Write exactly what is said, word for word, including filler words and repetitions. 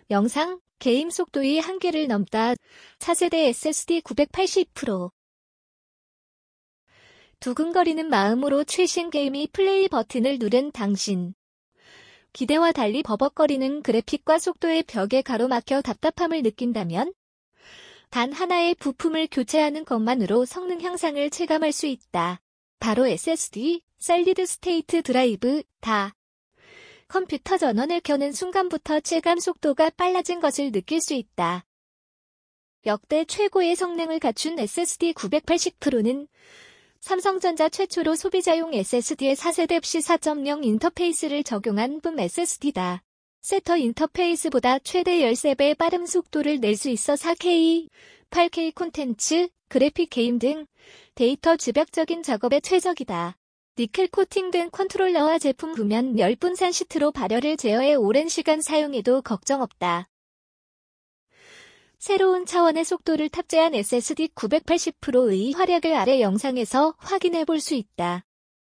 영상, 게임 속도의 한계를 넘다. 차세대 에스에스디 구백팔십 퍼센트. 두근거리는 마음으로 최신 게임이 플레이 버튼을 누른 당신. 기대와 달리 버벅거리는 그래픽과 속도의 벽에 가로막혀 답답함을 느낀다면 단 하나의 부품을 교체하는 것만으로 성능 향상을 체감할 수 있다. 바로 에스에스디, 솔리드 스테이트 드라이브다. 컴퓨터 전원을 켜는 순간부터 체감 속도가 빨라진 것을 느낄 수 있다. 역대 최고의 성능을 갖춘 에스에스디 구백팔십 퍼센트는 삼성전자 최초로 소비자용 에스에스디에 사세대 씨 사 점 영 인터페이스를 적용한 붐 에스에스디다. 세터 인터페이스보다 최대 열세 배 빠른 속도를 낼 수 있어 사 케이, 팔 케이 콘텐츠, 그래픽 게임 등 데이터 집약적인 작업에 최적이다. 니켈 코팅된 컨트롤러와 제품 구면 열분산 시트로 발열을 제어해 오랜 시간 사용해도 걱정 없다. 새로운 차원의 속도를 탑재한 에스에스디 구백팔십 퍼센트의 활약을 아래 영상에서 확인해 볼 수 있다.